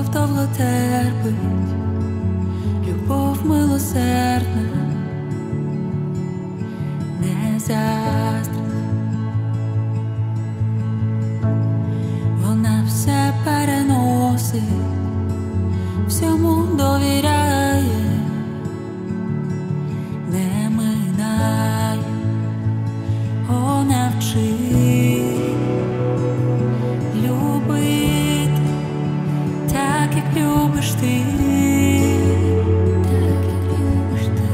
любов довго терпить, любов милосердна, не заздрить. Вона все переносить, всьому довіряє, не минає, о, навчи любити так, як любиш ти, так, як любиш ти.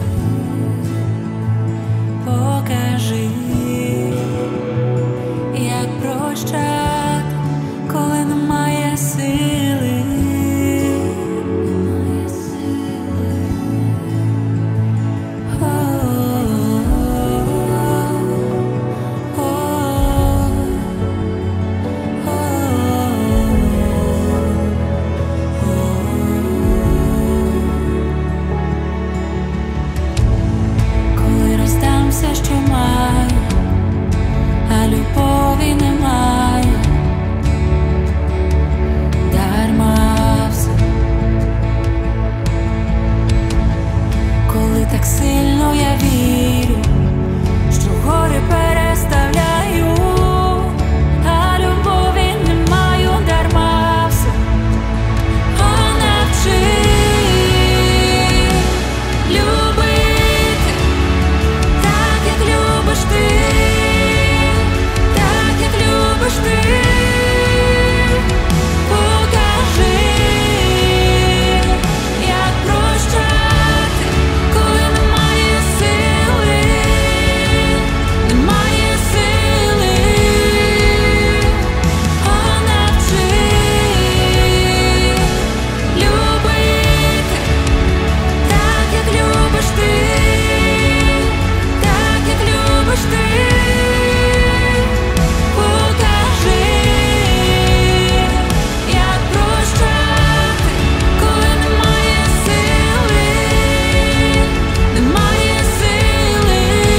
Покажи, як прощати, коли немає сили. Все, що маю, а любові немає, дарма все. Коли так сильно я вірю, що гори переставляю, а любові не маю, дарма все. О, навчи любити так, як любиш ти, так, як любиш ти. Покажи, як прощати, коли немає сили, немає сили. О, навчи любити так, як любиш ти, так, як любиш ти. Покажи, як прощати, коли немає сили, немає сили.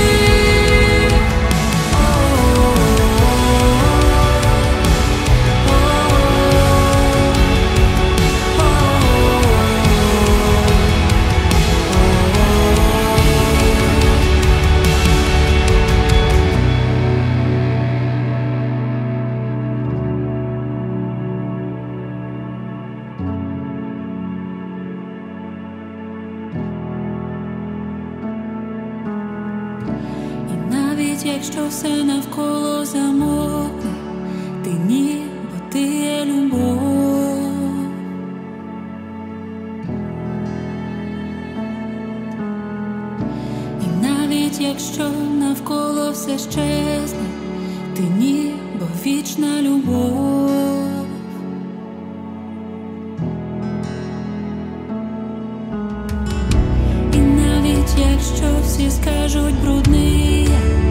І навіть якщо все навколо замовкне, ти ні, бо ти є любов. І навіть якщо навколо все щезне, ти ні, бо вічна любов. І навіть якщо всі скажуть брудний,